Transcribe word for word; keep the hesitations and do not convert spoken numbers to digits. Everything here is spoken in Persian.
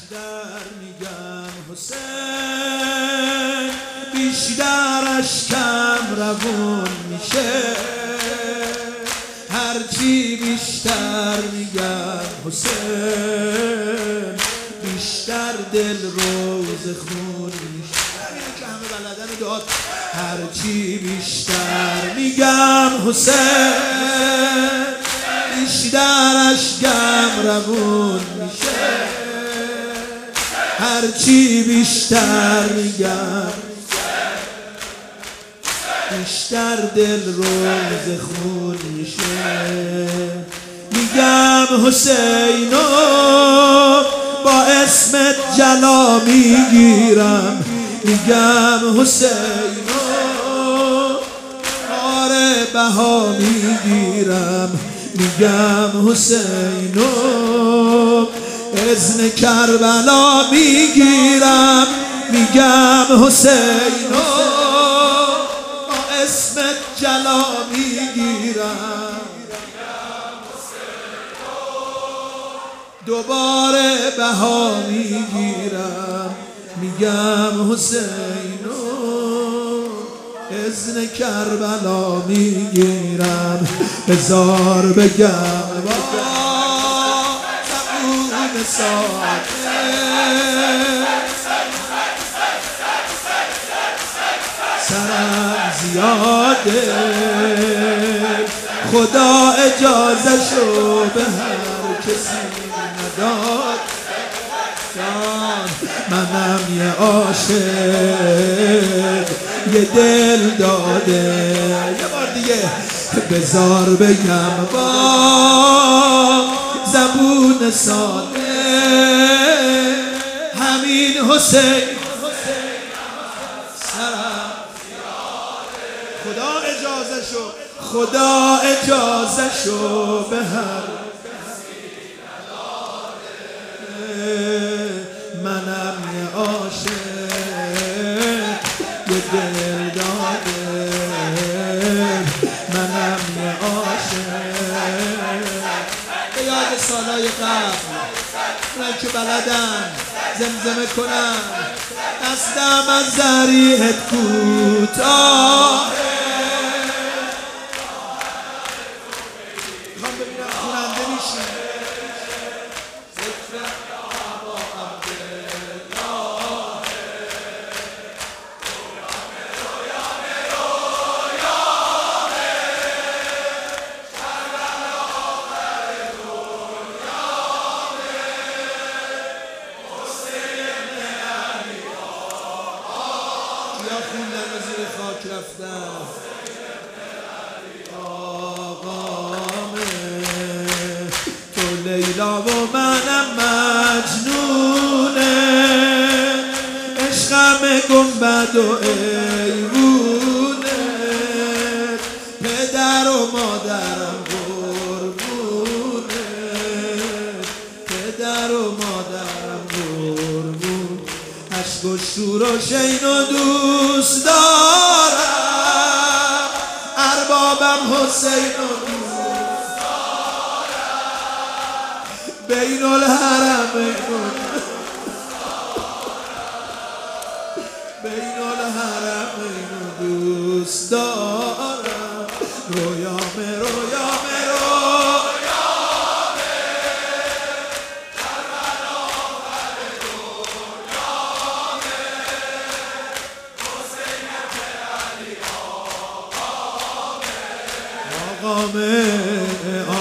بیشتر میگم حسین، بیشتر اشکم روون میشه. هرچی بیشتر میگم حسین، بیشتر دل روز خون میشه. همینه که همه بلدن داد. هرچی بیشتر میگم حسین، بیشتر اشکم روون میشه. هرچی بیشتر میگم، بیشتر دل روز خون میشه. میگم حسینو با اسمت جلا میگیرم. میگم حسینو آره بها میگیرم. میگم حسینو اذن کربلا میگیرم. میگم حسینو با اسمت جلا میگیرم. دوباره بها میگیرم. میگم حسینو اذن کربلا میگیرم. بذار بگم با زبون ساده، سرم زیاده. خدا اجازه شو به هر کسی نداد. منم یه عاشق یه دل داده. یه بار دیگه بذار بگم با زبون ساده، همین حسین سرم. خدا اجازه شو، خدا اجازه شو به هر منم یه عاشق یه دل داده. منم یه عاشق به یاد سالای قبل، اونم که بلدن زمزمه کنن. دستم از ذریعت کوتاه، میخوام ببینم خوننده میشین. خوندن و زیر خاک رفتن. آقامه تو لیلا و منم مجنونه. عشقم گنبد و ایوونه. پدر و مادرم قربونه. پدر و مادرم قربون. عشق و شور و شین و دوست دارم. اربابم حسین و دوست دارم. بین الحرمین بین الحرمین دوست دارم. رویامه رویامه آقامه